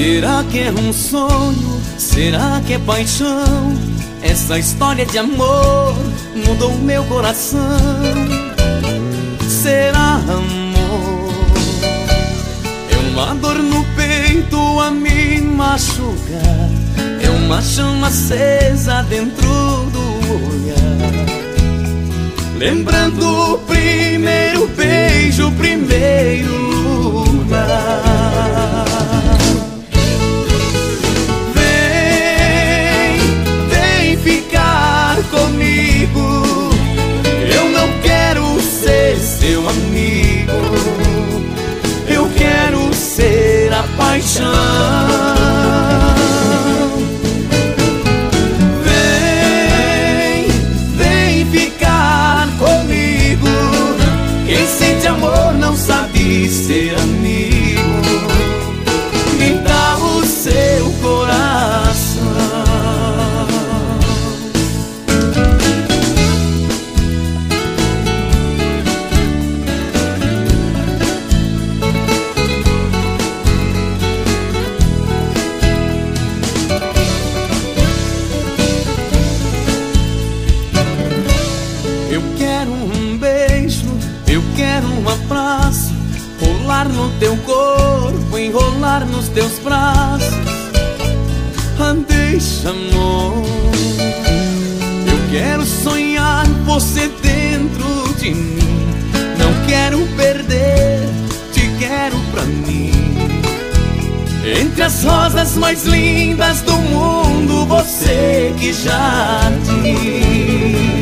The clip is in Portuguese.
Será que é um sonho? Será que é paixão? Essa história de amor mudou meu coração. Será amor? É uma dor no peito a me machucar, é uma chama acesa dentro do olhar, lembrando o primeiro beijo, o primeiro lugar. Vem ficar comigo, eu não quero ser seu amigo, eu quero ser a paixão. Vem ficar comigo, quem sente amor não sabe ser amigo, me dá o seu coração. Eu quero um beijo, eu quero um abraço, rolar no teu corpo, enrolar nos teus braços. Deixa, amor, eu quero sonhar você dentro de mim. Não quero perder, te quero pra mim. Entre as rosas mais lindas do mundo, você que jardim.